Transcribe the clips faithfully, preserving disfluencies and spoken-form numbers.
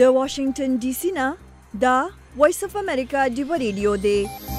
د واشنگټن ډي سي نه دا وایس اف امریکا ډیو ریډیو دی.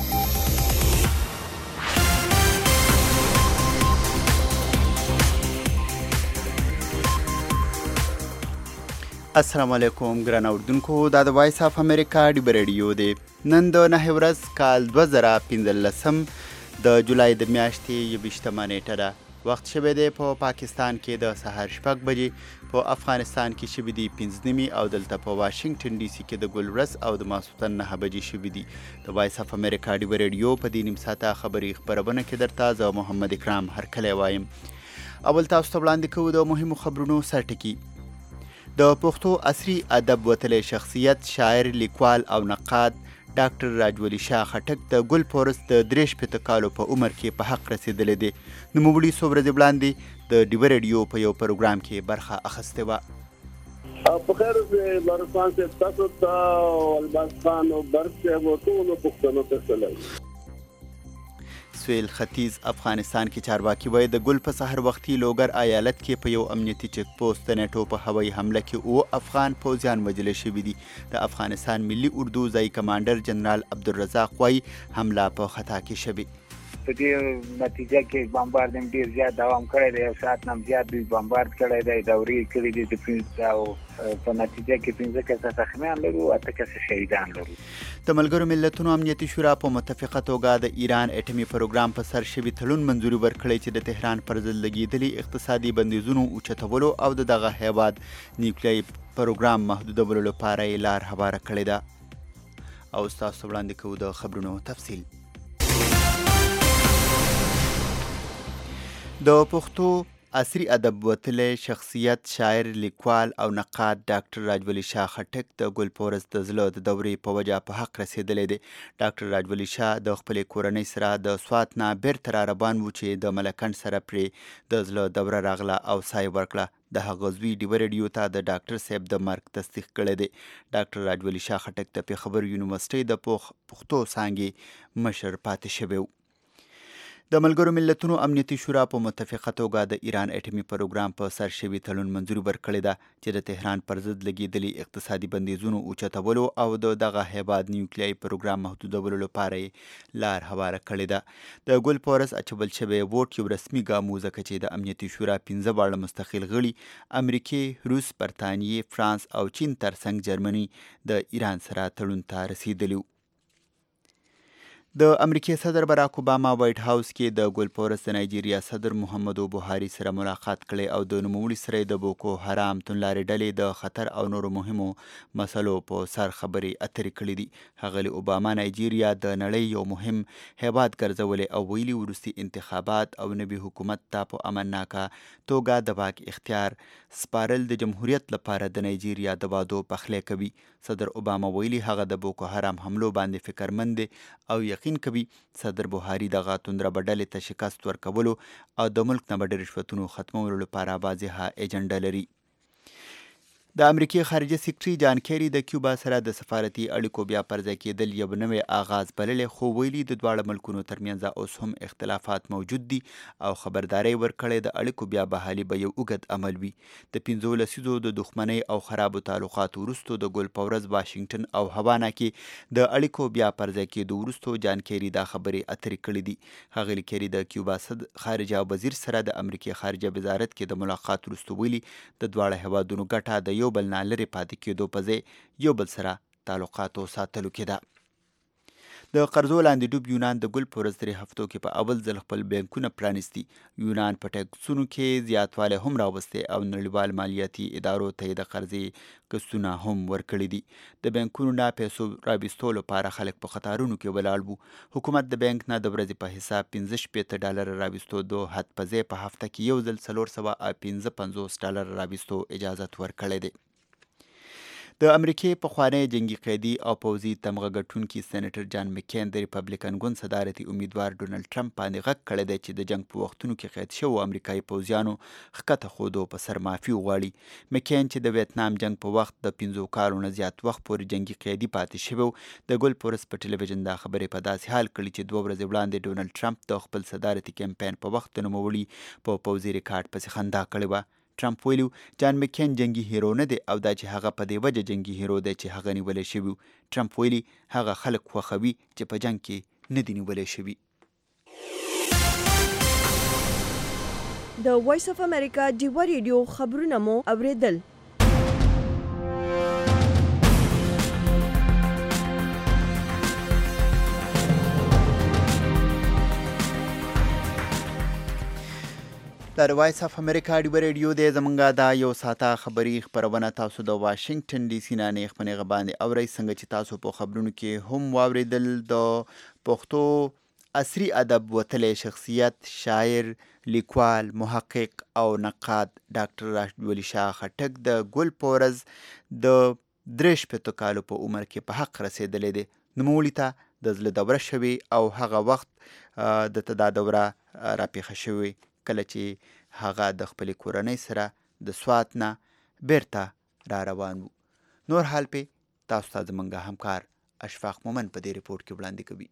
السلام علیکم ګران اوردونکو، دا د وایس اف امریکا ډیو ریډیو دی. نن د نهه ورځ کال دوه زره پنځلسم د جولای د میاشتې یویشتمه نیټه ده. وخت شوی دی په پاکستان کې د سهار شپږ بجې، په افغانستان کې شوي دي پنځه نیمې او دلته په واشنګټن ډي سي کې د ګل ورځ او د ماسخوتن نهه بجې شوي دي. د وایس اف امریکا ډیو ریډیو په دې نیم ساعته خبري خپرونه کې درته زه محمد اکرام هرکلی وایم. اول تاسو ته وړاندې کوو د مهمو خبرونو سرټکي. د پښتو عصري ادب وتلی شخصیت، شاعر، لیکوال او نقاد ډاکټر راجولي شاه خټک د ګل پورس د درې شپېته کالو په عمر کې په حق رسېدلی دی. نوموړي څو ورځې وړاندې د ډیو ریډیو په یو پروګرام کې برخه اخیستې وه. په خیر بارستان صاحب، تاسو ته او الباس خان او برق صاحب او ټولو پښتنو ته سلام. سویل ختیځ افغانستان کې چارواکي وایي د ګل په سحر وختي لوګر ایالت کې په یو امنیتي چک پوسټ د نیټو په هوایي حمله کې اووه افغان پوځیان وژل شوي دي. د افغانستان ملي اردو ځایي کمانډر جنرال عبدالرزاق وایي حمله په خطا کې شوې. په دې نتیجه کې بمبارډ ډیر زیات دوام کړی دی، یو ساعت نه زیات دوی بمبارډ کړی دی، دورې کړي دي د پنځه او په نتیجه کې پنځه کسه زخمیان لرو، اته کسه شهیدان لرو. د ملګرو ملتونو امنیتي شورا په متفقه توګه د ایران اټومي پروګرام په سر شوي تړون منظوري ورکړی چې د تهران پر ضد لګېدلي اقتصادي بندیزونو اوچتولو او د دغه هیواد نیوکلیایي پروګرام محدودولو لپاره یې لار هواره کړې ده. او ستاسو وړاندې کوو د خبرونو تفصیل. د پښتو عصري ادب وتلی شخصیت، شاعر، لیکوال او نقاد ډاکټر راجولي شاه خټک د ګل پورس د زړه د دورې په وجه په حق رسېدلی دی. ډاکټر راجولي شاه د خپلې کورنۍ سره د سوات نه بیرته را روان و چې د ملکنډ سره پرې د زړه دوره راغله او ساه یې ورکړه. د هغه زوی ډیو ریډیو ته د ډاکټر صاحب د مرګ تصدیق کړی دی. ډاکټر راجولي شاه خټک د پېښور یونیورسټۍ د پښتو څانګې مشر پاتې شوی و. د ملګرو ملتونو امنیتي شورا په متفقه توګه د ایران اټومي پروګرام په سر شوي تړون منظوري ورکړې ده چې د تهران پر ضد لګېدلي اقتصادي بندیزونو اوچتولو او د دغه هیواد نیوکلیایي پروګرام محدودولو لپاره یې لار هواره کړې ده. د ګل پورس اچول شوی ووټ یو رسمي ګام و، ځکه چې د امنیتي شورا پنځه واړه مستقل غړي امریکې، روس، برطانیې، فرانس او چین ترڅنګ جرمني د ایران سره تړون ته رسېدلي وو. د امریکې صدر براک اوباما وایټ هاوس کې د ګل پورس د نایجیریا صدر محمدو بوهاري سره ملاقات کړی او د نوموړي سره د بوکو حرام توندلارې ډلې د خطر او نورو مهمو مسلو په سر خبرې اترې کړې دي. ښاغلي اوباما نایجیریا د نړۍ یو مهم هیواد ګرځولی او ویلي وروستي انتخابات او نوي حکومت ته په امنناکه توګه د واک اختیار سپارل د جمهوریت لپاره د نایجیریا د وعدو پخلی کوي. صدر اوباما ویلي هغه د بوکو حرام حملو باندې فکرمند دی او یقین کوي صدر بوهاري دغه توندره ډلې ته شکست ورکولو او د ملک نه به د رشوتونو ختمولو لپاره واضحه ایجنډا لري. د امریکې خارجه سکرټري جان کیری د کیوبا سره د سفارتي اړیکو بیا پرځای کېدل یو نوی آغاز بللی، خو ویلي د دواړه ملکونو ترمنځ اوس هم اختلافات موجود دي او خبرداری ورکړی د اړیکو بیا بحالي به یو اوږد عمل وي. د پنځو لسیزو د دښمنۍ او خرابو تعلقاتو وروستو د ګل په ورځ واشنګټن او هوانا کې د اړیکو بیا پرځای کېدو وروستو جان کیری دا خبرې اترې کړې دي. ښاغلي کیری د کیوبا خارجه وزیر سره د امریکې خارجه وزارت کې د ملاقات وروستو ویلي د دواړه هیوادونو ګټه د یو بل نه لرې پاتې کېدو په ځای یو بل سره تعلقاتو ساتلو کې ده. د قرضو لاندې ډوب یونان د ګل په ورځ درې هفتو کې په اول ځل خپل بانکونه پرانیستي. یونان په ټکسونو کې زیاتوالی هم راوستی او نړیوال مالیاتي ادارو ته یې د قرضې قسطونه هم ورکړي دي. د بانکونو نه پیسو راویستو لپاره خلک په قطارونو کې ولاړ وو. حکومت د بانک نه د ورځې په حساب پنځه شپېته ډالره راویستو د حد په ځای په هفته کې یو ځل څلور سوه پنځه پنځوس ډالره راویستو اجازت ورکړی دی. د امریکې پخوانی جنگي قیدي او پوځي تمغه ګټونکي سینیټر جان مکین د ریپبلیکن ګوند صدارتي امیدوار ډونالډ ټرمپ باندې غږ کړی دی چې د جنګ په وختونو کې قید شوو امریکایي پوځیانو ښکته ښودو په سر معافي وغواړي. مکین چې د ویتنام جنګ په وخت د پنځو کالو نه زیات وخت پورې جنګي قیدي پاتې شوی و، د ګل پورس په ټلویزیون دا خبرې په داسې حال کړي چې دوه ورځې وړاندې ډونالډ ټرمپ د خپل صدارتي کمپاین په وخت د نوموړي په پوځي ریکارډ پسې خندا کړې وه. ټرمپ ویلي جان مکین جنگي هیرو نه دی او دا چې هغه په دې وجه جنگي هیرو دی چې هغه نیولی شوي. ټرمپ ویلي هغه خلک خوښوي چې په جنگ کې نه دي نیولی شوي. د وایس اف امریکا ډیوه ریډیو خبرونه مو اوریدل. د وایس اف امریکا ډیوه ریډیو دی زمونږ دا یو ساعته خبري خپرونه تاسو د واشنګټن ډي سي نه نیغ په نیغه باندې اورئ. څنګه چې تاسو په خبرونو کې هم واورېدل د پښتو عصري ادب وتلی شخصیت شاعر لیکوال محقق او نقاد ډاکټر راجولي شاه خټک د ګل په ورځ د درې شپېتو کالو په عمر کې په حق رسېدلی دی. نوموړي ته د زړه دوره شوې او هغه وخت د ته دا دوره راپېښه شوې کله چې هغه د خپلې کورنۍ سره د سوات نه بیرته را روان وو. نور حال پې تاسو ته زموږ همکار اشفاق مومن په دې رپورټ کې وړاندې کوي.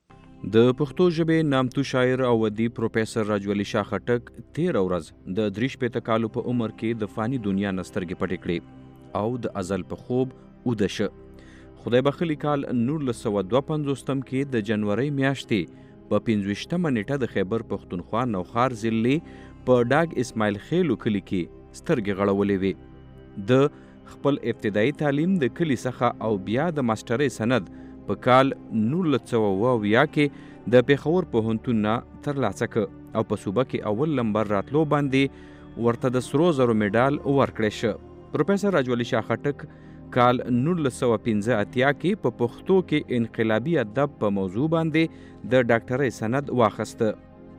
د پښتو ژبې نامتو شاعر او ادیب پروفیسر راجولي شاه خټک تېره ورځ د درې شپېته کالو په عمر کې د فاني دنیا نه سترګې پټې کړې او د ازل په خوب اوده شه. خدای بخښلي کال نولس سوه دوه پنځوستم کې د جنورۍ میاشتې په پنځویشتمه نیټه د خیبر پښتونخوا نوښار ضلعې په ډاګ اسماعیل خیلو کلي کې سترګې غړولې وې. د خپل ابتدایي تعلیم د کلي څخه او بیا د ماسټرۍ سند په کال نولس سوه اوه اویا کې د پېښور پوهنتون نه ترلاسه کړ او په صوبه کې اول نمبر راتلو باندې ورته د سرو زرو میډال ورکړی شه. پروفیسر راجولي شاه خټک کال نولس سوه پنځه اتیا کې په پښتو کې انقلابي ادب په موضوع باندې د ډاکټرۍ سند واخیسته.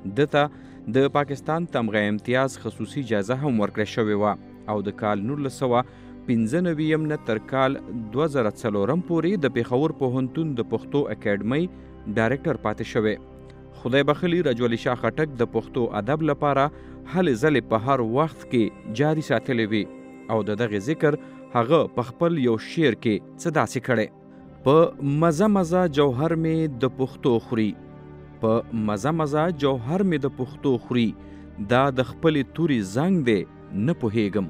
دته د پاکستان تمغه امتیاز خصوصي جایزه هم ورکړې شوې وه او د کال نولس سوه پنځه نوي نه تر کال دوه زره څلورم پورې د پېښور پوهنتون د پښتو اکیډمۍ ډایرکټر پاتې شوی. خدای بخښلي راجولي شاه خټک د پښتو ادب لپاره هلې ځلې په هر وخت کې جاري ساتلې وي او د دغې ذکر هغه په خپل یو شعر کې څه داسې کړی: په مزه مزه جوهر مې د پښتو خوري، په مزه مزه جوهر مې د پښتو خوري، دا د خپلې توري زنګ دی نه پوهېږم.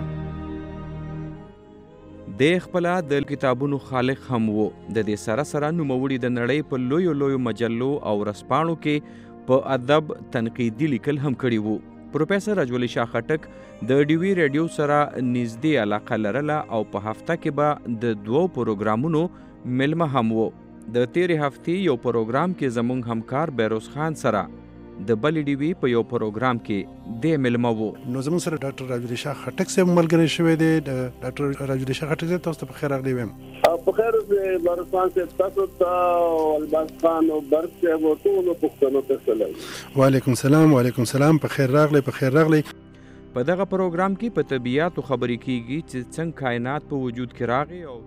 د خپله د کتابونو خالق هم و. د دې سره سره نوموړي د نړۍ په لویو لویو مجلو او ورځپاڼو کې په ادب تنقیدي لیکل هم کړي وو. پروفیسر راجولي شاه خټک د ډیوي ریډیو سره نږدې علاقه لرله او په هفته کې به د دوو پروګرامونو ملمه هم و. د تیرې هفتې یو پروګرام کې زموږ همکار بیروز خان سره د بلې ډیوي په یو پروګرام کې د ملمه و. نو زموږ سره ډاکټر راجولي شاه خټک صاحب ملګری شوی دی. ډاکټر راجولي شاه خټک صاحب تاسو ته په خیر راغلی ویم. په خیر اوسئ بیروز خان صاحب، تاسو ته او الباز خان او برق صاحب او ټولو پښتنو ته سلام. وعلیکم السلام. وعلیکم السلام. په خیر راغلی. په خیر راغلی. په دغه پروګرام کې په طبیعاتو خبرې کیږي چې څنګه کائنات په وجود کې راغی او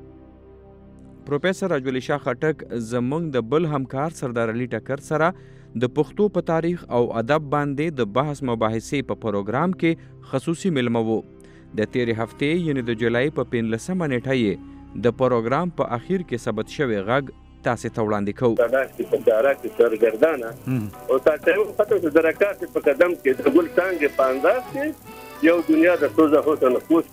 پروفیسر راجولي شاه خټک زموږ د بل همکار سردار علي ټکر سره د پښتو په تاریخ او ادب باندې د بحث مباحثې په پروګرام کې خصوصي ملمه و. د تیرې هفتې یعنې د جولای په پنځلسمه نیټه یې د پروګرام په اخیر کې ثبت شوی غږ تاسې ته وړاندې کوو. تداسې په داره کې سرګردانه او تاسې هم پته چې د رکات په قدم کې د ګل څانګې په انداز کې یو دنیا د سوزه حسن خوش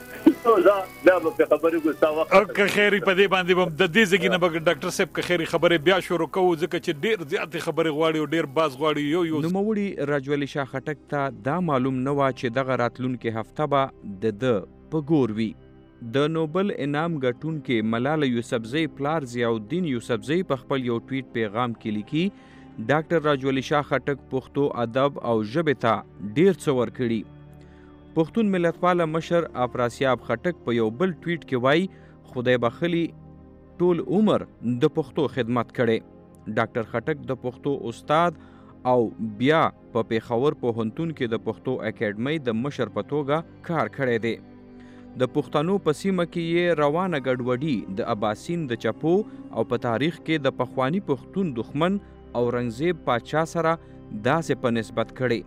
دا دا په خبرې ګستا وخت او که خیری په دې باندې بم د دې ځګینه به ډاکټر صاحب که خیری خبرې بیا شروع کوو ځکه چې ډیر زیات خبرې غواړي او ډیر باز غواړي. یو یو نوموړي راجولي شاه خټک ته دا معلوم نه و چې دغه راتلونکې هفته به د ده په ګور وي. د نوبل انعام ګټونکې ملاله یوسفزۍ پلار ضیاءالدین یوسفزۍ په خپل یو ټویټ پیغام کې لیکي ډاکټر راجولي شاه خټک پښتو ادب او ژبې ته ډیر څه ورکړي. پښتون ملتپاله مشر افراسیاب خټک په یو بل ټویټ کې وایي خدای بخښلي ټول عمر د پښتو خدمت کړی. ډاکټر خټک د پښتو استاد او بیا په پېښور پوهنتون کې د پښتو اکیډمۍ د مشر په توګه کار کړی دی. د پښتنو په سیمه کې یې روانه ګډوډي د اباسین د چپو او په تاریخ کې د پخوانی پښتون دښمن او رنګزیب پاچا سره داسې په نسبت کړي.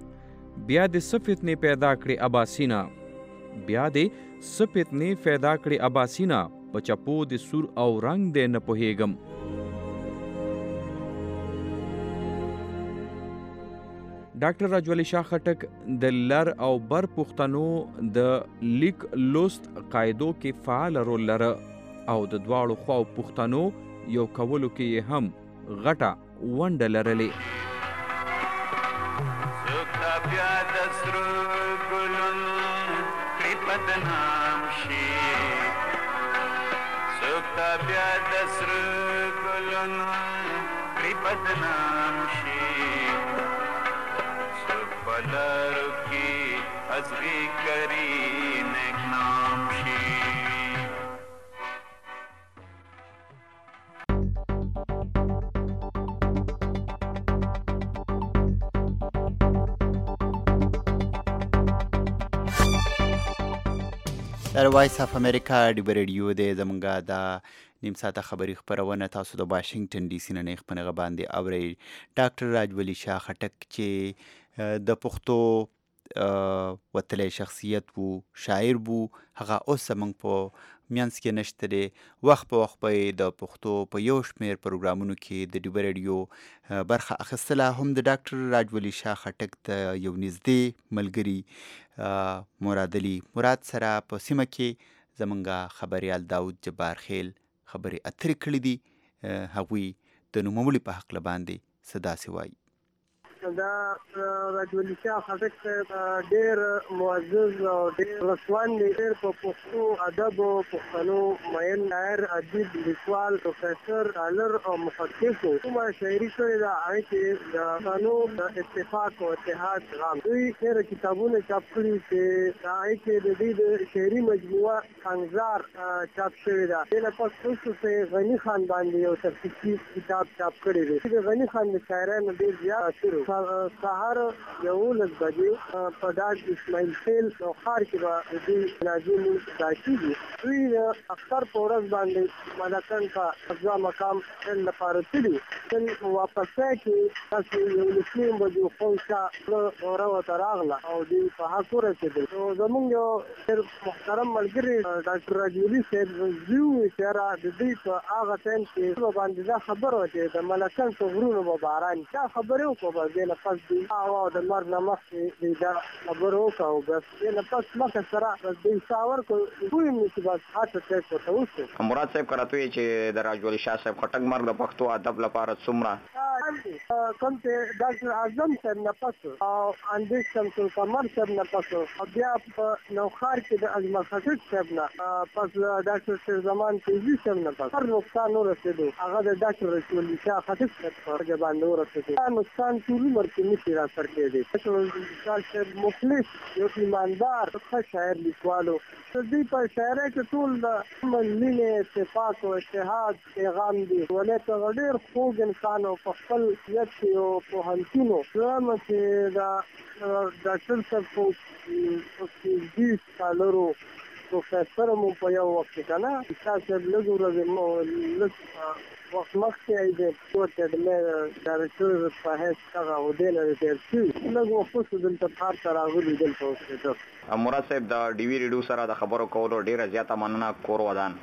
بیا د څه فتنې پیدا کړې اباسینا، بیا د څه فتنې پیدا کړې اباسینا، په چپو د سور او رنګ دی نه پوهېږم. ډاکټر راجولي شاه خټک د لر او بر پښتنو د لیک لوست قاعدو کې فعال رول لره او د دواړو خواو پښتنو یو کولو کې هم غټه ونډه لرلې. در وایس اف امریکا ډیبه ریډیو دی. زمونږه دا نیم ساعته خبري خپرونه تاسو د واشنگټن ډي سي نه نه خپنغه باندې اورئ. ډاکټر راجولي شاه خټک چې د پښتو وتلی شخصیت وو، شاعر وو، هغه اوس زمونږ په منځ کې نشته دی. وخت په وخت به د پښتو په یو شمېر پروګرامونو کې د ډیبه ریډیو برخه اخیستله. هم د ډاکټر راجولي شاه خټک د یو نږدې ملګري مراد علي مراد سره په سیمه کې زمونږ خبریال داود جبار خیل خبرې اترې کړې دي. هغوی د نوموړي په هکله باندې څه داسې وایي. دا راجولي شاه خټک ډېر معزز او ډېر رسوان دی، ډېر په پښتو ادب او پښتنو مین شاعر، ادیب، لیکوال، پروفیسر، ډالر او محقق و. کومه شاعري کړې ده هغې کې د پښتنو د اتفاق او اتحاد غام. دوی ډېره کتابونه چاپ کړي چې هغې کې د دوی د شعري مجموعه خنزار چاپ شوې ده. دې نه پس وروسته چې غني خان باندې یو تفصیلي کتاب چاپ کړی دی. د غني خان د شاعرانو ډېر زیات اثر و. سهار یولس بجې په ډاک اسماعیل خیل او ښار کې به د دوی جنازې لمونځ ادا کېږي. دوی د اختر په ورځ باندې ملکن ته افضا مقام تل لپاره تلي. تل واپسۍ کې تاسو یولس نیم بجې خونشا دوره ورته راغله او دوی په حق ورسېدل. نو زمونږ یو ډېر محترم ملګري ډاکټر راجولي صاحب زوی وي چې یاره د دوی په هغه ټایم کې باندې دا خبره وه چې د ملکن په غرونو به باران دا خبرې وکړو. دې نه پس دوی هوا د مرګ نه مخکې دوی دا خبره وکړه او بس دې نه پس مخکې سره بس دوی ساه ورکړو. پوه یم چې بس هڅه ټیک ورته وشو. مراد صاحب که راته وایي چې د راجولي شاه صاحب خټک مرګ د پښتو ادب لپاره څومره کوم چې ډاکټر اعظم صاحب نه پس او اندیش شمس القمر صاحب نه پس او بیا په نوښار کې د اجمل خټک صاحب نه پس ډاکټر شیرزمان تیزي صاحب نه پس هر نقصان ورسېدو هغه د ډاکټر راجولي شاه خټک صاحب په وجه باندې ورسېدو. دا نقصان ټول عمر کې نشي راسر کېدی. ډاکټر راجولي شاه صاحب مخلص یو ایماندار ښه شاعر لیکوال و. د دوی په شاعرۍ کې ټول د امن، مینې، اتفاق او اتحاد پیغام دی. ولې ته ډېر خوږ انسان او په خپل نیت کې یو پوهنتون و. دویم چې د ډاکټر صاحب په پي اچ ډي سکالر و، پروفیسر مو په یو وخت کې که نه شاه صاحب لږ ورځې لږ وخت مخکې د ورته د ډایرکټر په حیث هغه عهدې نه دی تېر شوي. لږ وخت وروسته دلته ښار ته راغلي دلته اوسېده. مراد صاحب د ډي وي ریډیو سره د خبرو کولو ډېره زیاته مننه. کور ودان.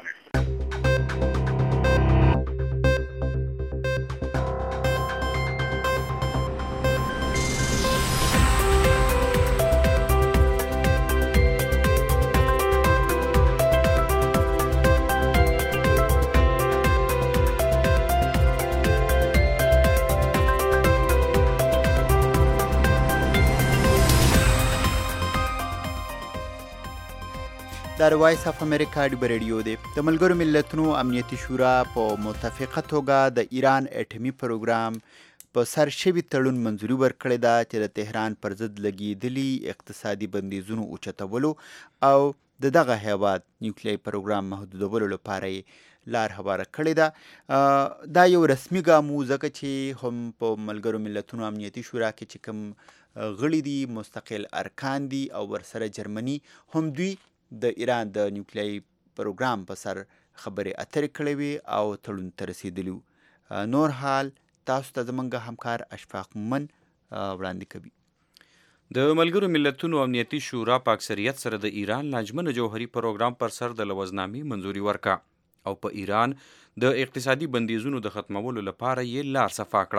دا وایس اف امریکا ډیبه ریډیو دی. د ملګرو ملتونو امنیتي شورا په متفقه توګه د ایران اټومي پروګرام په سر شوي تړون منظوري ورکړې ده چې د تهران پر ضد لګېدلي اقتصادي بندیزونو اوچتولو او د دغه هیواد نیوکلیري پروګرام محدودولو لپاره یې لار هواره کړې ده. دا یو رسمي ګام و ځکه چې هم په ملګرو ملتونو امنیتي شورا کې چې کوم غړي دي مستقل ارکان دي او ورسره جرمني هم دوی د ایران د نیوکلیري پروګرام په سر خبرې اترې کړې وي او تړون ته رسېدلي وو. نور حال تاسو ته زموږ همکار اشفاق مومن وړاندې کوي. د ملګرو ملتونو امنیتي شورا په اکثریت سره د ایران لاجمن جوهري پروګرام پر سر د لوزنامې منظوري ورکا او په ایران د اقتصادي بندیزونو د ختمولو لپاره یې لار صفا کړه.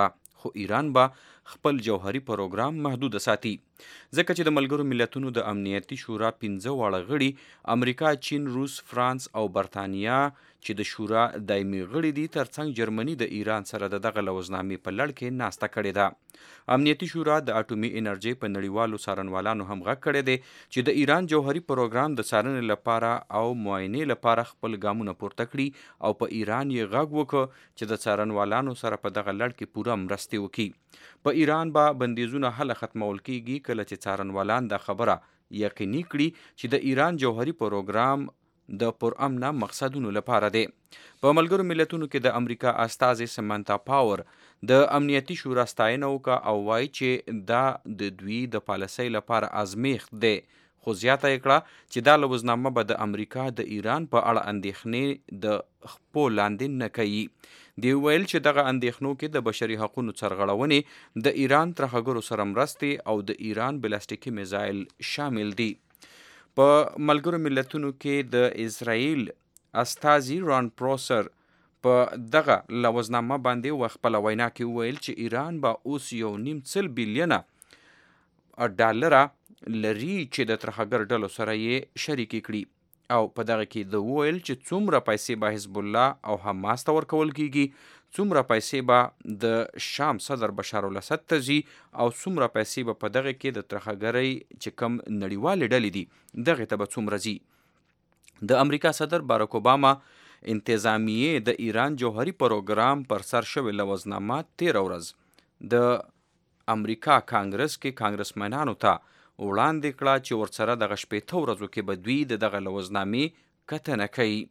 خو ایران به خپل جوهري پروګرام محدود ساتي ځکه چې د ملګرو ملتونو د امنیتي شورا پنځه واړه غړي امریکا، چین، روس، فرانس او برتانیا چې د شورا دایمي غړي دي ترڅنګ جرمني د ایران سره د دغه لوزنامې په لړ کې ناسته کړې ده. امنیتي شورا د اټومي انرژي په نړیوالو څارنوالانو هم غږ کړی دی چې د ایران جوهري پروګرام د څارنې لپاره او معاینې لپاره خپل ګامونه پورته کړي او په ایران یې غږ وکړ چې د څارنوالانو سره په دغه لړ کې پوره مرستې وکړي. په ایران به بندیزونه هله ختمول کیږي کله چې څارنوالان دا خبره یقیني کړي چې د ایران جوهري پروګرام د پرامنه مقصدونو لپاره دی. په ملګرو ملتونو کې د امریکا استازي سمانتا پاور د امنیتي شورا ستاینه وکړه او وایي چې دا د دوی د پالیسۍ لپاره ازمیښت دی، خو زیاته یې کړه چې دا لوزنامه به د امریکا د ایران په اړه اندېښنې د خپو لاندې نه کوي. دی ویل چې دغه اندېښنو کې د بشري حقونو سرغړونې، د ایران ترهګرو سره مرستې او د ایران بلاستیکي میزایل شامل دي. په ملګرو ملتونو کې د اسرائیل استازي ران پروسر په دغه لوزنامه باندې و خپله وینا کې وویل چې ایران به اوس یو نیم سل بیلیونه ډالره لري چې د ترهګر ډلو سره یې شریکې کړي او په دغه کې د وویل چې څومره پیسې به حزب الله او حماس ته ورکول کیږي، څومره پیسې به د شام صدر بشار الاسد ته ځي او څومره پیسې به په دغه کې د ترهګرۍ چې کم نړیوالې ډلې دي دغه ته به څومره ځي. د امریکا صدر باراک اوباما انتظامیې د ایران جوهري پروګرام پر سر شوې لوزنامه تیره ورځ د امریکا کانګرس کې کانګرسمنانو ته وړاندې کړه چې ورسره دغه شپېته ورځو کې به دوی د دغه لوزنامې کتنه کوي.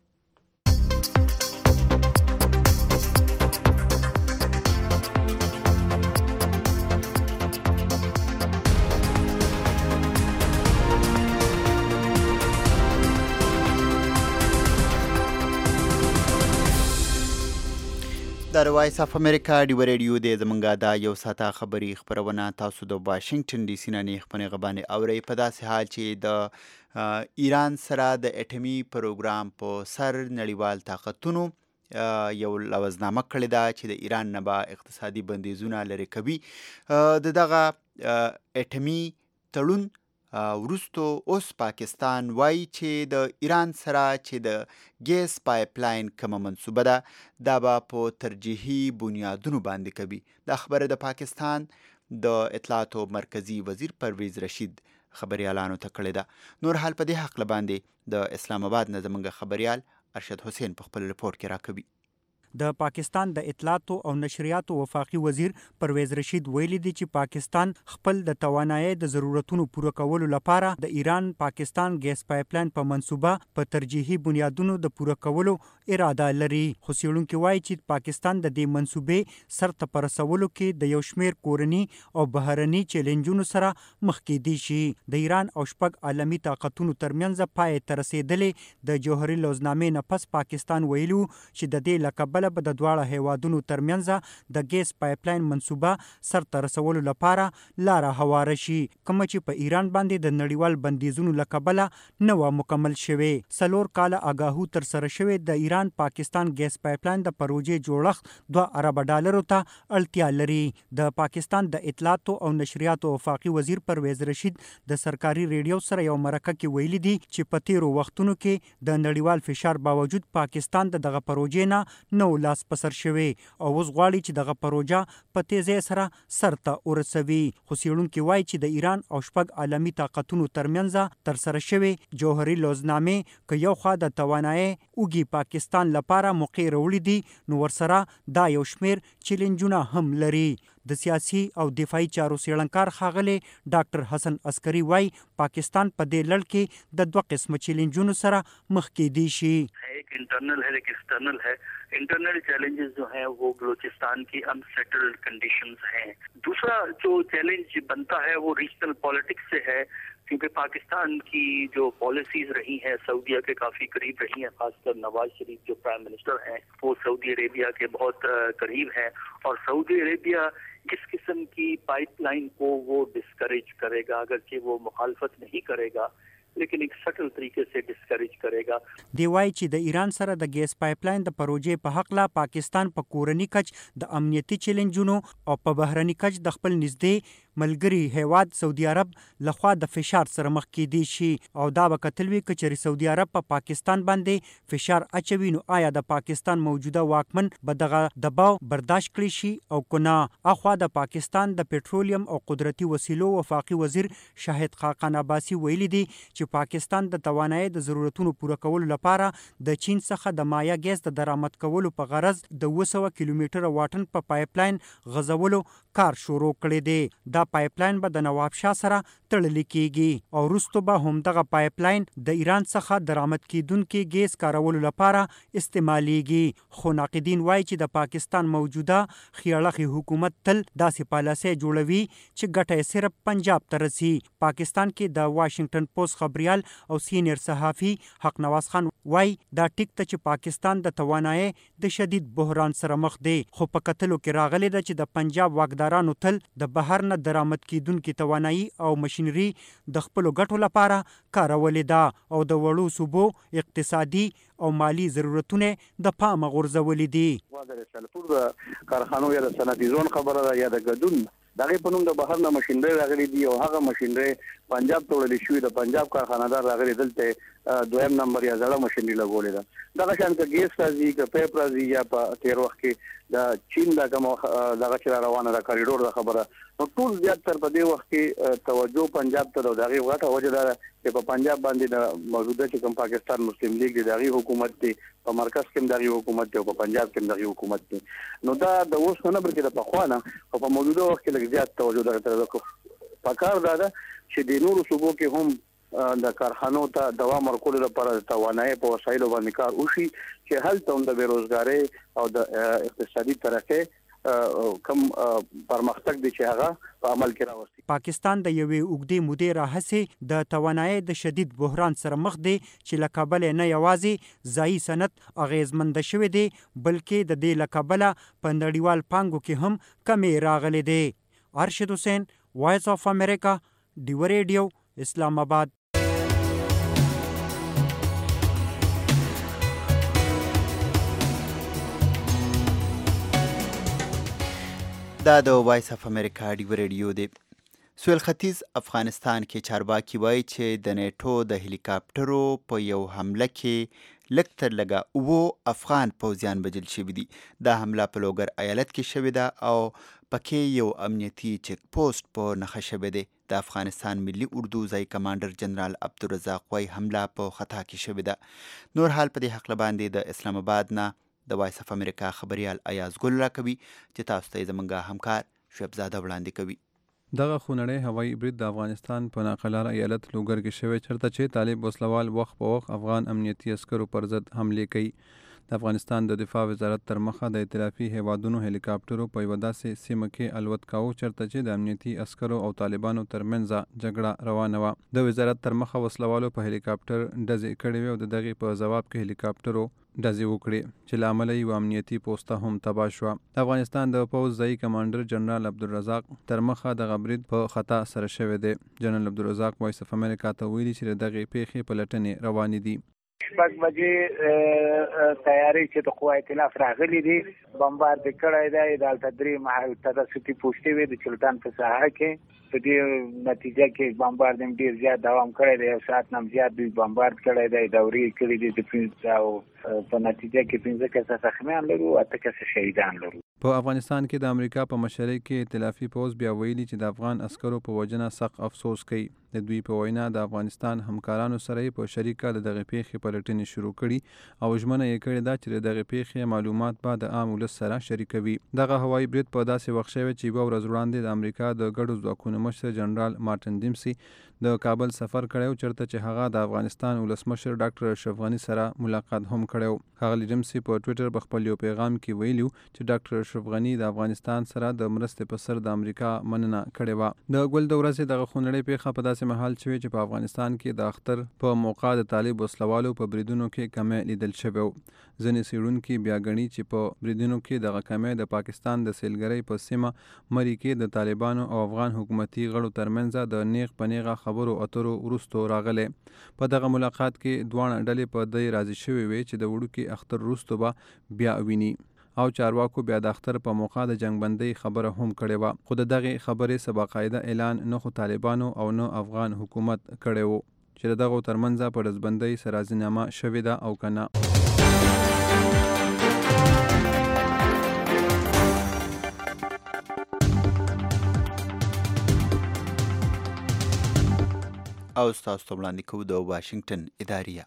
د وایس اف امریکا ډیو ریډیو د زمونږه دا یو ساعته خبري خبرونه تاسو د واشنگټن ډي سي نه نه خپل غبانې اوري په داسې حال چې د ایران سره د اټومي پروګرام په سر نړیوال طاقتونو یو لوزنامه کړې ده چې د ایران نه به اقتصادي بندیزونه لرې کوي. د دغه اټومي تړون وروستو اوس پاکستان وایي چې د ایران سره چې د ګیس پایپ لاین کومه منصوبه ده دا به په ترجیحي بنیادونو باندې کوي. دا خبره د پاکستان د اطلاعاتو مرکزی وزیر پرویز رشید خبريالانو ته کړې ده. نور حال په دې حق باندې د اسلام آباد نه زموږ خبريال ارشد حسین په خپل رپورت کې راکوي. د پاکستان د اطلاعاتو او نشریاتو وفاقي وزیر پرویز رشید ویلي دی چې پاکستان خپل د توانایي د ضرورتونو پوره کولو لپاره د ایران پاکستان ګیس پایپ لاین په منصوبه په ترجیحي بنیادونو د پوره کولو اراده لري. خو څېړونکي وایي چې پاکستان د دې منصوبې سرته په رسولو کې د یو شمېر کورني او بهرني چیلنجونو سره مخ کېدی شي. د ایران او شپږ عالمي طاقتونو ترمنځ پای ته رسېدلې د جوهري لوزنامې نه پس پاکستان ویلو چې د دې له کبله به د دواړه هیوادونو ترمنځ د ګیس پایپ لاین منصوبه سرته رسولو لپاره لاره هواره شي، کوم چې په ایران باندې د نړیوال بندیزونو له کبله نه و مکمل شوی. څلور کاله آګاهو تر سره شوی د ایران پاکستان ګیس پایپ لاین د پروژې جوړښت دوه ارب ډالرو ته اړتیا لري. د پاکستان د اطلاعاتو او نشریاتو وفاقي وزیر پرویز رشید د سرکاري ریډیو سره یو مرکه کې ویلي دي چې په تیرو وختونو کې د نړیوال فشار باوجود پاکستان د دغه پروژې نه نو لاس پسر شوی او اوس غواړي چې دغه پروژه په تیزۍ سره سرته ورسوي. خو څېړونکي وایي چې د ایران او شپږ عالمي طاقتونو ترمنځ ترسره شوی جوهري لوزنامې که یو خوا د توانایي اوږي پاکستان لپاره موقع راوړي دي نو ورسره دا یو شمېر چیلنجونه هم لري. د سیاسي او دفاعي چارو څېړنکار ښاغلی ډاکټر حسن عسکري وایي پاکستان په دې لړ کې د دوه قسمه چیلنجونو سره مخ کېدی شي. ایک انٹرنل ہے ایک ایکسٹرنل ہے. انٹرنل چیلنجز جو ہیں وہ بلوچستان کی انسیٹلڈ کنڈیشنز ہیں. دوسرا جو چیلنج بنتا ہے وہ ریجنل پالیٹکس سے ہے کیونکہ پاکستان کی جو پالیسیز رہی ہیں سعودیہ کے کافی قریب رہی ہیں، خاص کر نواز شریف جو پرائم منسٹر ہیں وہ سعودی عربیہ کے بہت قریب ہیں اور سعودی عربیہ اس قسم کی پائپ لائن کو وہ ڈسکریج کرے گا، اگرچہ وہ مخالفت نہیں کرے گا लेकिन एक सटल तरीके से डिस्करेज करेगा। دی وایي چې د ایران سره د ګیس پایپلاین د پروژې په حق لا پاکستان په کورنی کچ د امنیتي چیلنجونو او په بهرني کچ د خپل نږدې ملګری هیواد سعودي عرب لخوا د فشار سره مخ کېدی شي او دا به کتل وي که چېرې سعودي عرب په پا پاکستان باندې فشار اچوي نو آیا د پاکستان موجوده واکمن به دغه دباو برداشت کړی شي او که نه. اخوا د پاکستان د پټرولیم او قدرتي وسیلو وفاقي وزیر شاهد خاقان عباسي ویلي دي چې پاکستان د توانایي د ضرورتونو پوره کولو لپاره د چین څخه د مایا ګیس د درآمد کولو په غرض د اوه سوه کیلومتره واټن په پایپلاین غځولو کار شروع کړی دی. دا پایپلاین به د نواب شاه سره تړلی کیږي او وروسته به همدغه پایپلاین د ایران څخه درآمد کیدونکي ګیس کارولو لپاره استعمالیږي. خو ناقدین وایي چې د پاکستان موجوده خیاړخي حکومت تل داسې پالیسۍ جوړوي چې ګټه یې صرف پنجاب ته رسي. پاکستان کې د واشنگټن پوسټ خبریال او سینیر صحافي حق نواز خان وایي دا ټیک ته چې پاکستان د توانایي د شدید بحران سره مخ دی خو په کتلو کې راغلی ده چې د پنجاب واکدارانو تل د بهر نه درآمد کیدونکي توانایي او مشینري د خپلو ګټو لپاره کارولې ده او د وړو صوبو اقتصادي او مالی ضرورتونه د پامه غورځولې دي. د سلفور د کارخانو یا د صنعتي زون خبره ده یا د ګډون دغه په نوم د بهر نه ماشینري راغلي دي او هغه ماشینري پنجاب ته وړل شوې د پنجاب کارخانه‌دار راغلي دلته دویم نمبر یا زړه ماشینري لګولې ده. دغه شان که ګیس راځي که پیپ راځي یا په تیر وخت کې د چین د کوم دغه چې روانه د کاریډور د خبره نو ټول زیات تر په دې وخت کې توجه پنجاب ته د دغه غټه وجه ده چې په پنجاب باندې د موجوده چې کوم پاکستان مسلم لیگ د دغه حکومت دی په مرکز کې دغه حکومت دی او په پنجاب کې دغه حکومت دی نو دا د اوس نه بلکې د پخوانه او په موجوده وخت کې لږ زیات توجه درته پکار ده چې د نورو صوبو کې هم د کارخانو ته دوام ورکول لپاره توانایي په وسایلو باندې کار وشي چې هلته هم د بیروزګارۍ او د اقتصادي ترقۍ کم پرمختګ دي چې هغه په عمل کې راوستي. پاکستان د یوې اوږدې مودې راهیسې د توانایي د شدید بحران سره مخ دی چې له کبله نه یوازې ځایي صنعت اغیزمنده شوی دی بلکې د دې له کبله په نړیوال پانګو کې هم کمې راغلی دی. ارشد حسین، وایس آف امریکا، ډیو ریډیو، اسلام آباد. دا د وایس اف امریکا ډیو ریډیو دی. سویل ختیځ افغانستان کې چارواکي وایي چې د نیټو د هلیکاپټرو په یو حمله کې لږ تر لږه اووه افغان پوځیان وژل شوي دي. دا حمله په لوګر ایالت کې شوې ده او پکې یو امنیتي چیک پوسټ په نښه شوی دی. د افغانستان ملي اردو ځای کمانډر جنرال عبدالرزاق وایي حمله په خطا کې شوې ده. نور حال په دې هکله باندې د اسلام آباد نه د وایس اف امریکا خبریال ایاز ګل راکوي چې تاسو ته زمونږ همکار شعیب زاده وړاندې کوي. دغه خونړی هوایي برید د افغانستان په ناقلار ایالت لوګر کې شوی چرته چې طالب وسلوال وخت په وخت افغان امنیتي عسکرو پر ضد حملې کوي. د افغانستان د دفاع وزارت تر مخه د ائتلافي هیوادونو هلیکاپټرو په یوه داسې سیمه کې الوت کاوه چرته چې د امنیتي عسکرو او طالبانو ترمنځ جګړه روانه وه. د وزارت تر مخه وسلوالو په هلیکاپټر ډزې کړې وې او د دغې په ځواب کې هلیکاپټرو ډزې وکړې چې له امله یوه امنیتي پوسته هم تباه شوه. د افغانستان د پوځ ځایي کمانډر جنرال عبدالرزاق تر مخه دغه برید په خطا سره شوی دی. جنرال عبدالرزاق وایس اف امریکا ته ویلي چې د دغې پیښې پلټنې روانې دي. شپږ بجې تیاری چې د قوه ائتلاف راغلي دي بمبارد کړی دی د التدري محل تدستی پوسټې وي د چلتان په ساحه کې په دې نتیجه کې بمبارد ډیر زیات دوام کړی دی یو ساعت نه زیات دوی بمبارد کړی دی دورې کړي دي د پنځه او په نتیجه کې پنځه کسه زخمیان لرو اته کسه شهیدان لرو. په افغانستان کې د امریکا په مشرۍ کې ائتلافي پوځ بیا ویلي چې د افغان عسکرو په وژنه سخت افسوس کوي. د دوی په وینا د افغانستان همکارانو سره په شریکه د دغه پیښې پلټنې شروع کړي او ژمنه یې کړې ده چې د دغه پیښې معلومات به د عام ولس سره شریکوي. دغه هوایي برید په داسې وخت شوی چې یوه ورځ وړاندې د امریکا د ګډو ځواکونو مشر جنرال مارټن ډیمسي د کابل سفر کړی چرته چې هغه د افغانستان ولسمشر ډاکټر اشرف غني سره ملاقات هم کړی. ښاغلي ډیمسي په ټویټر په خپل یو پیغام کې ویلي چې ډاکټر اشرف غنی د افغانستان سره د مرستې په سر د امریکا مننه کړې وه. د ګل د ورځې دغه خونړۍ پیښه په داسې مهال شوې چې په افغانستان کې د اختر په موقع د طالب وسلوالو په بریدونو کې کمی لیدل شوی و. ځینې څېړونکي بیا ګڼي چې په بریدونو کې دغه کمی د پاکستان د سیلګرۍ په سیمه مري کې د طالبانو او افغان حکومتي غړو ترمنځ د نیغ په نیغه خبرو اترو وروستو راغلی. په دغه ملاقات کې دواړه ډلې په دې راضي شوې وې چې د وړوکي اختر وروسته به بیا ویني او چارواکو بیا د اختر په موقع د جنګ بندۍ خبره هم کړې وه. خو د دغې خبرې څه باقاعده اعلان نه خو طالبانو او نه افغان حکومت کړی و چې د دغو ترمنځ په ډزبندۍ سرازینامه شوې ده او که نه. او ستاسو ته وړاندې کوو د واشنګټن اداریه.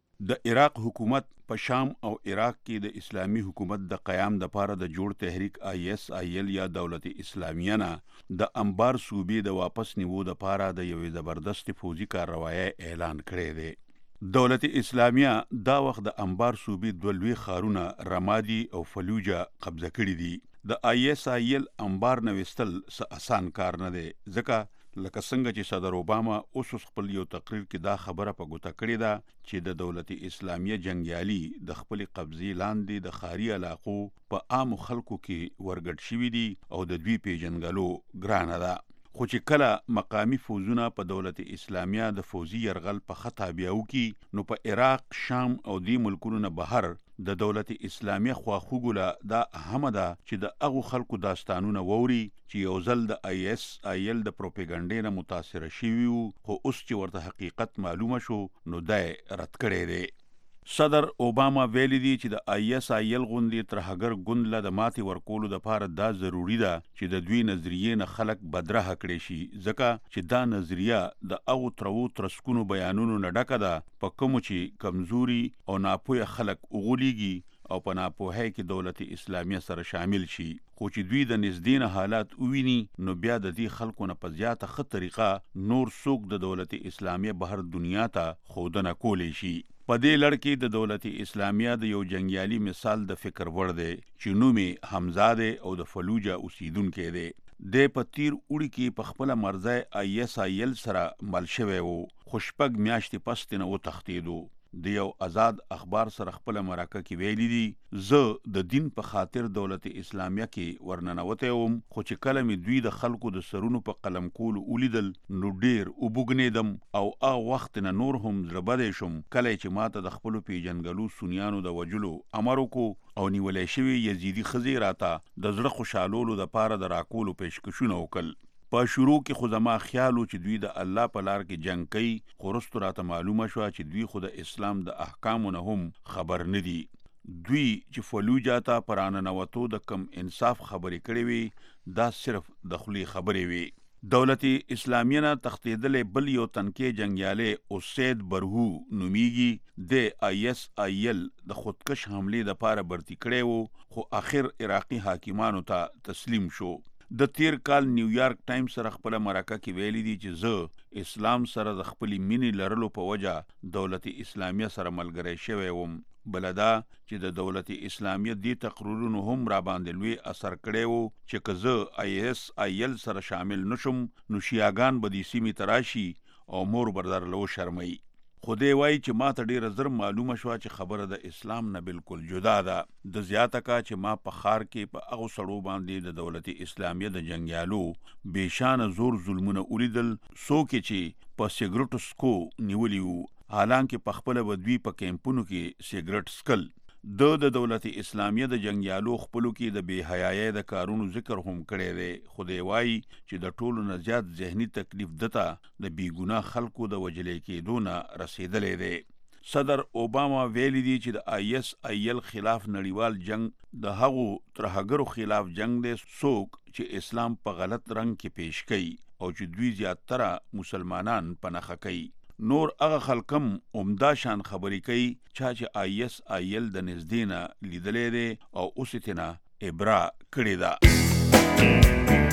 د عراق حکومت په شام او عراق کې د اسلامی حکومت د قیام دپاره د جوړ تحریک آی ایس آی ایل یا دولت اسلامیه نه د انبار صوبې د واپس نیولو دپاره د یوې زبردست فوجي کارروایي اعلان کړی دی. دولت اسلامیه دا وخت د انبار صوبې دوه لوی ښارونه رمادي او فلوجه قبضه کړي دي. د آی ایس آی ایل انبار نه ویستل څه اسان کار نه دی، ځکه لکه څنګه چې صدر اوباما اوس خپل یو تقریر کې دا خبره په ګوته کړې ده چې د دولت اسلامیه جنګیالي د خپل قبضې لاندې د ښاري علاقو په عامو خلکو کې ورګډ شوي دي او د دوی پیژنګلو ګرانه ده. خو چې کله مقامی فوزونه په دولت اسلامیه د فوزي یرغل په خطا بیاو کې نو په عراق، شام او دی ملکونو نه بهر د دولت اسلامیه خواخوږو دا اهمه ده چې د هغو خلکو داستانونه ووري چې یو ځل د آی ایس آی ایل د پروپاګانډې نه متاثره شوي وو، خو اوس چې ورته حقیقت معلومه شو نو دا یې رد کړی دی. صدر اوباما ویلی دی چې د آی ایس آی ایل غوندې ترهګر ګوند له د ماتې ورکولو دپاره دا ضروري ده چې د دوی نظریې نه خلک بدرهه کړی شي، ځکه چې دا نظریه د هغو ترو ترسکونو بیانونو نه ډکه ده په کومو چې کمزوري او ناپوهه خلک وغولیږي او په ناپوهۍ کې دولت اسلامیه سره شامل شي. خو چې دوی د نږدې نه حالات وویني نو بیا د دې خلکو نه په زیاته ښه طریقه نور څوک د دولت اسلامیه بهر دنیا ته ښودنه کولی شي. په دې لړ کې د دولت اسلامیه د یو جنګیالي مثال د فکر وړ دی چې نوم یې حمزه دی او د فلوجه اوسیدونکی دی. دی په تیر اوړي کې په خپله مرضی آی ایس آی ایل سره مل شوی و، خو شپږ میاشتې پس ترې نه وتښتېدو. د یو آزاد اخبار سره خپله مرکه کې ویلي دي زه د دین په خاطر دولت اسلامیه کې ورننوتی وم، خو چې کله مې دوی د خلکو د سرونو په قلم کولو ولیدل نو ډیر وبوګنېدم او هغه وخت نه نور هم زړه بدی شم کله چې ماته د خپلو پیژنګلو سنیانو د وجلو امر وکړو او نیولی شوي یزیدي ښځې راته د زړه خوشحالولو دپاره د راکولو پیشکشونه وکړل. په شروع کې خو زما خیال و چې دوی د الله په لار کې جنګ کوي، خو وروستو راته معلومه شوه چې دوی خو د اسلام د احکامو نه هم خبر نه دي. دوی چې فلوجه ته په راننوتو د کم انصاف خبرې کړې وي دا صرف د خولې خبرې وي. دولت اسلامیه نه تښتېدلی بل یو تنکي جنګیالی اسید برهو نومیږي، د آی ایس آی ایل د خودکش حملې دپاره برتي کړی و خو آخر عراقي حاکمانو ته تسلیم شو. د تیر کال نیویارک ټایمز سره خپله مرکه کې ویلی دي چې زه اسلام سره د خپلې مینې لرلو په وجه دولت اسلامیه سره ملګری شوی وم. بله دا چې د دولت اسلامیه دې تقریرونو هم را باندې لوی اثر کړی و چې که زه آی ایس آی ایل سره شامل نشم نو شیعاګان به دې سیمې ته راشي او مور به درله وشرموي. خو دی وایي چې ما ته ډېره زر معلومه شوه چې خبره د اسلام نه بالکل جدا ده. د زیاته کا چې ما په ښار کې په هغو سړو باندې د دولت اسلامیه د جنګیالو بېشانه زور ظلمونه ولیدل، څوک چې په سګرټو سکو نیولي وو، حالانکه په خپله به دوی په کیمپونو کې سګرټ سکل. د د دولت اسلامیه د جنګیالو خپلو کې د بې حیایۍ د کارونو ذکر هم کړی دی، خو دی وایي چې د ټولو نه زیات ذهني تکلیف دته د بېګناه خلکو د وجلی کېدو نه رسېدلی دی. صدر اوباما ویلی دی چې د آی ایس آی ایل خلاف نړیوال جنگ د هغو ترهګرو خلاف جنگ دی څوک چې اسلام په غلط رنګ کې پیش کوي او چې دوی زیاتره مسلمانان په نښه کوي. نور هغه خلکم عمده شان خبرې کوي چا چې آی ایس آی ایل د نږدې نه لیدلی دی او اوس یې ترې نه عبره کړې ده.